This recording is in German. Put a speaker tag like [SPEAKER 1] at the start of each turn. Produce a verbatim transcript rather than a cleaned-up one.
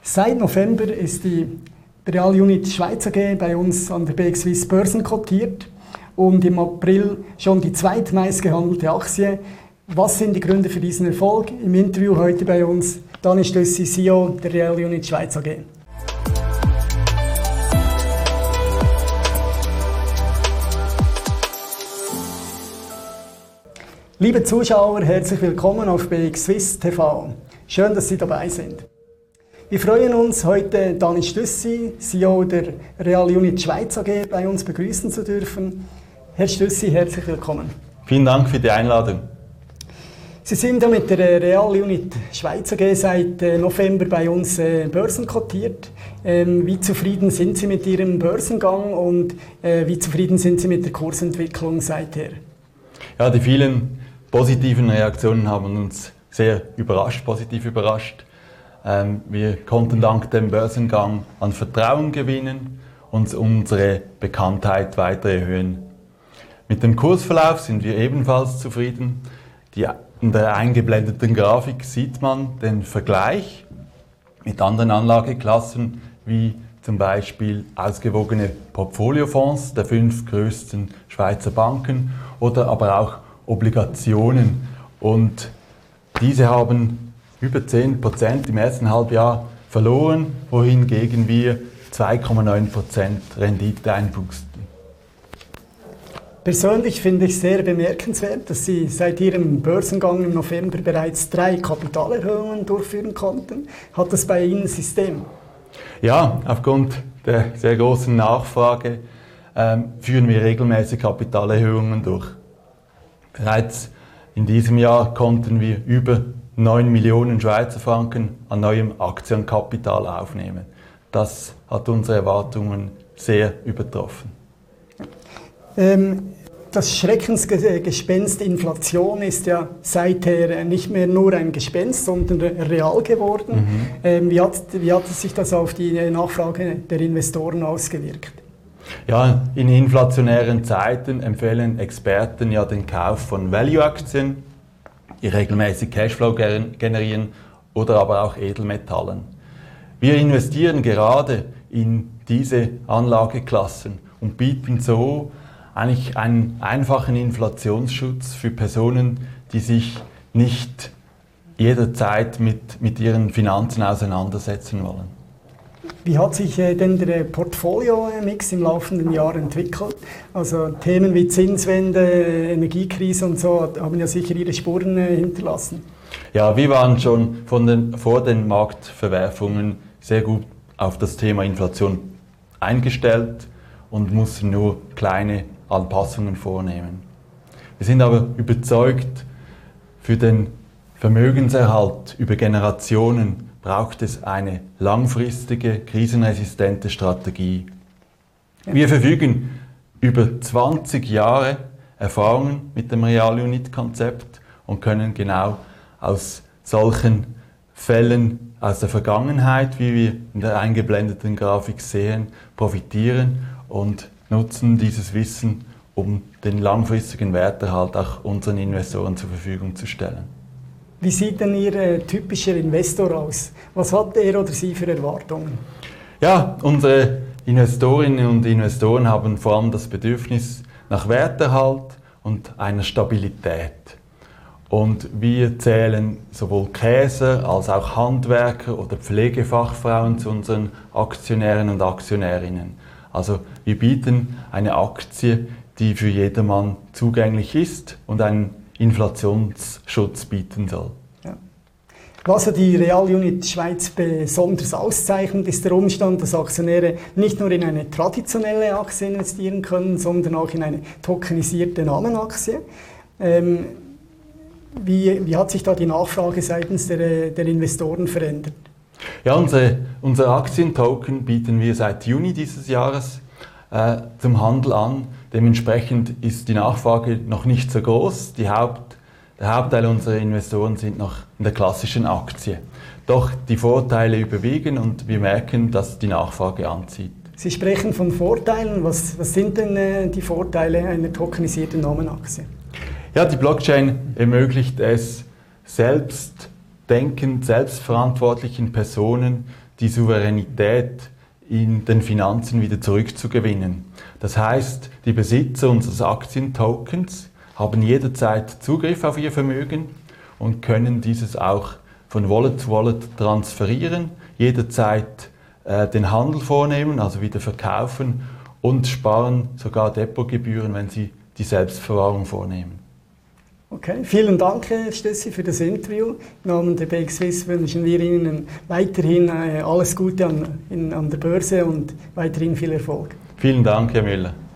[SPEAKER 1] Seit November ist die Real Unit Schweiz A G bei uns an der B X Swiss börsenkotiert und im April schon die zweitmeist gehandelte Aktie. Was sind die Gründe für diesen Erfolg? Im Interview heute bei uns Dani Stüssi, C E O der Real Unit Schweiz A G. Liebe Zuschauer, herzlich willkommen auf B X Swiss T V. Schön, dass Sie dabei sind. Wir freuen uns, heute Dani Stüssi, C E O der Real Unit Schweiz A G, bei uns begrüßen zu dürfen. Herr Stüssi, herzlich willkommen.
[SPEAKER 2] Vielen Dank für die Einladung.
[SPEAKER 1] Sie sind ja mit der Real Unit Schweiz A G seit November bei uns börsenkotiert. Wie zufrieden sind Sie mit Ihrem Börsengang und wie zufrieden sind Sie mit der Kursentwicklung seither?
[SPEAKER 2] Ja, die vielen positiven Reaktionen haben uns sehr überrascht, positiv überrascht. Ähm, wir konnten dank dem Börsengang an Vertrauen gewinnen und unsere Bekanntheit weiter erhöhen. Mit dem Kursverlauf sind wir ebenfalls zufrieden. Die, in der eingeblendeten Grafik sieht man den Vergleich mit anderen Anlageklassen, wie zum Beispiel ausgewogene Portfoliofonds der fünf größten Schweizer Banken oder aber auch Obligationen. Und diese haben über zehn Prozent im ersten Halbjahr verloren, wohingegen wir zwei Komma neun Prozent Rendite einbuchten.
[SPEAKER 1] Persönlich finde ich sehr bemerkenswert, dass Sie seit Ihrem Börsengang im November bereits drei Kapitalerhöhungen durchführen konnten. Hat das bei Ihnen System?
[SPEAKER 2] Ja, aufgrund der sehr großen Nachfrage ähm, führen wir regelmäßig Kapitalerhöhungen durch. Bereits in diesem Jahr konnten wir über neun Millionen Schweizer Franken an neuem Aktienkapital aufnehmen. Das hat unsere Erwartungen sehr übertroffen.
[SPEAKER 1] Ähm, das Schreckensgespenst Inflation ist ja seither nicht mehr nur ein Gespenst, sondern real geworden. Mhm. Ähm, wie hat, wie hat sich das auf die Nachfrage der Investoren ausgewirkt?
[SPEAKER 2] Ja, in inflationären Zeiten empfehlen Experten ja den Kauf von Value-Aktien, die regelmäßig Cashflow generieren, oder aber auch Edelmetallen. Wir investieren gerade in diese Anlageklassen und bieten so eigentlich einen einfachen Inflationsschutz für Personen, die sich nicht jederzeit mit, mit ihren Finanzen auseinandersetzen wollen.
[SPEAKER 1] Wie hat sich äh, denn der Portfolio-Mix im laufenden Jahr entwickelt? Also Themen wie Zinswende, Energiekrise und so haben ja sicher ihre Spuren äh, hinterlassen.
[SPEAKER 2] Ja, wir waren schon von den, vor den Marktverwerfungen sehr gut auf das Thema Inflation eingestellt und mussten nur kleine Anpassungen vornehmen. Wir sind aber überzeugt, für den Vermögenserhalt über Generationen braucht es eine langfristige, krisenresistente Strategie. Wir verfügen über zwanzig Jahre Erfahrung mit dem Real Unit Konzept und können genau aus solchen Fällen aus der Vergangenheit, wie wir in der eingeblendeten Grafik sehen, profitieren und nutzen dieses Wissen, um den langfristigen Werterhalt auch unseren Investoren zur Verfügung zu stellen.
[SPEAKER 1] Wie sieht denn Ihr äh, typischer Investor aus? Was hat er oder sie für Erwartungen?
[SPEAKER 2] Ja, unsere Investorinnen und Investoren haben vor allem das Bedürfnis nach Werterhalt und einer Stabilität. Und wir zählen sowohl Käser als auch Handwerker oder Pflegefachfrauen zu unseren Aktionären und Aktionärinnen. Also wir bieten eine Aktie, die für jedermann zugänglich ist und einen Inflationsschutz bieten soll.
[SPEAKER 1] Ja. Was ja die Real Unit Schweiz besonders auszeichnet, ist der Umstand, dass Aktionäre nicht nur in eine traditionelle Aktie investieren können, sondern auch in eine tokenisierte Namenaktie. Ähm, wie, wie hat sich da die Nachfrage seitens der, der Investoren verändert?
[SPEAKER 2] Ja, unsere, unsere Aktientoken bieten wir seit Juni dieses Jahres äh, zum Handel an. Dementsprechend ist die Nachfrage noch nicht so groß. Die Haupt, der Hauptteil unserer Investoren sind noch in der klassischen Aktie. Doch die Vorteile überwiegen und wir merken, dass die Nachfrage anzieht.
[SPEAKER 1] Sie sprechen von Vorteilen. Was, was sind denn äh, die Vorteile einer tokenisierten Namenaktie?
[SPEAKER 2] Ja, die Blockchain ermöglicht es selbstdenkend, selbstverantwortlichen Personen, die Souveränität in den Finanzen wieder zurückzugewinnen. Das heißt, die Besitzer unseres Aktientokens haben jederzeit Zugriff auf ihr Vermögen und können dieses auch von Wallet zu Wallet transferieren, jederzeit äh, den Handel vornehmen, also wieder verkaufen und sparen sogar Depotgebühren, wenn sie die Selbstverwahrung vornehmen.
[SPEAKER 1] Okay, vielen Dank, Herr Stössi, für das Interview. Im Namen der B X Swiss wünschen wir Ihnen weiterhin äh, alles Gute an, in, an der Börse und weiterhin viel Erfolg.
[SPEAKER 2] Vielen Dank, Herr Müller.